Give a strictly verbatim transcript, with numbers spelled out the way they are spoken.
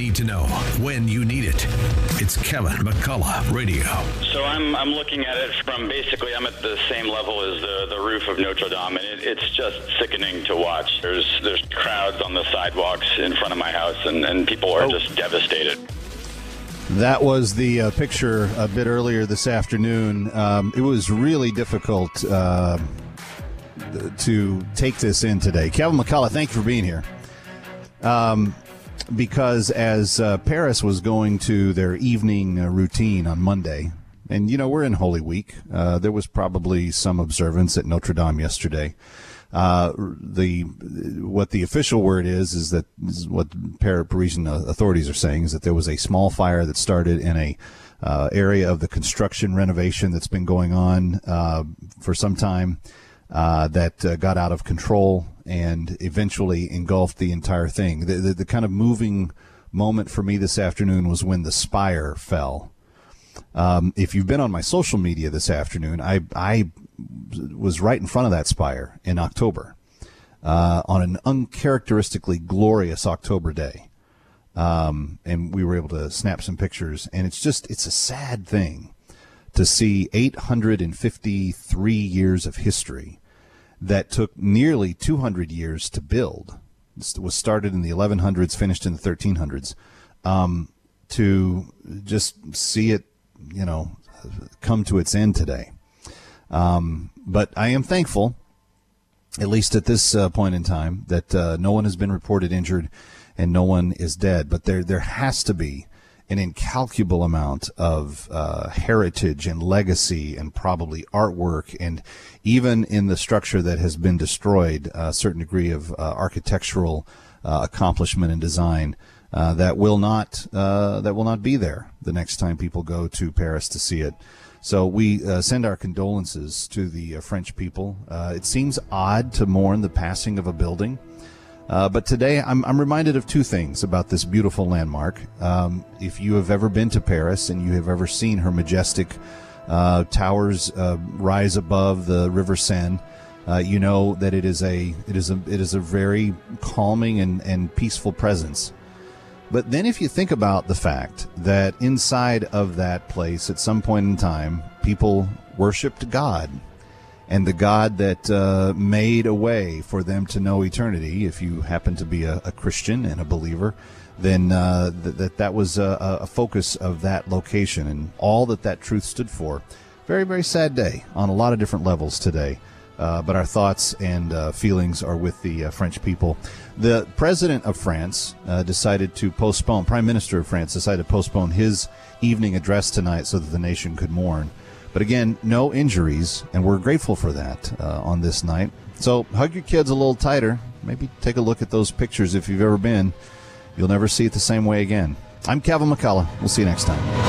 need to know when you need it. It's Kevin McCullough Radio. So I'm I'm looking at it from basically I'm at the same level as the, the roof of Notre Dame, and it, it's just sickening to watch. There's there's crowds on the sidewalks in front of my house, and, and people are oh. just devastated. That was the uh, picture a bit earlier this afternoon. Um, it was really difficult uh, to take this in today. Kevin McCullough, thank you for being here. Um, because as uh, Paris was going to their evening uh, routine on Monday, and, you know, we're in Holy Week, uh, there was probably some observance at Notre Dame yesterday. Uh, the what the official word is is that is what Parisian authorities are saying is that there was a small fire that started in a uh, area of the construction renovation that's been going on uh, for some time uh, that uh, got out of control and eventually engulfed the entire thing. The, the, the kind of moving moment for me this afternoon was when the spire fell. Um, if you've been on my social media this afternoon, I I was right in front of that spire in October uh, on an uncharacteristically glorious October day. Um, and we were able to snap some pictures. And it's just, it's a sad thing to see eight hundred fifty-three years of history that took nearly two hundred years to build. It was started in the eleven hundreds, finished in the thirteen hundreds, um, to just see it, you know, come to its end today. Um, but I am thankful, at least at this uh, point in time, that uh, no one has been reported injured and no one is dead. But there there has to be an incalculable amount of uh, heritage and legacy and probably artwork, and even in the structure that has been destroyed, a certain degree of uh, architectural uh, accomplishment and design uh, that will not uh, that will not be there the next time people go to Paris to see it. So we uh, send our condolences to the uh, French people. Uh, it seems odd to mourn the passing of a building. Uh, but today I'm, I'm reminded of two things about this beautiful landmark. Um, if you have ever been to Paris and you have ever seen her majestic uh, towers uh, rise above the River Seine, uh, you know that it is a it is a it is a very calming and, and peaceful presence. But then if you think about the fact that inside of that place at some point in time, people worshipped God, and the God that uh, made a way for them to know eternity, if you happen to be a, a Christian and a believer, then uh, th- that that was a, a focus of that location and all that that truth stood for. Very, very sad day on a lot of different levels today. Uh, but our thoughts and uh, feelings are with the uh, French people. The president of France uh, decided to postpone, Prime Minister of France decided to postpone his evening address tonight so that the nation could mourn. But again, no injuries, and we're grateful for that uh, on this night. So hug your kids a little tighter. Maybe take a look at those pictures if you've ever been. You'll never see it the same way again. I'm Kevin McCullough. We'll see you next time.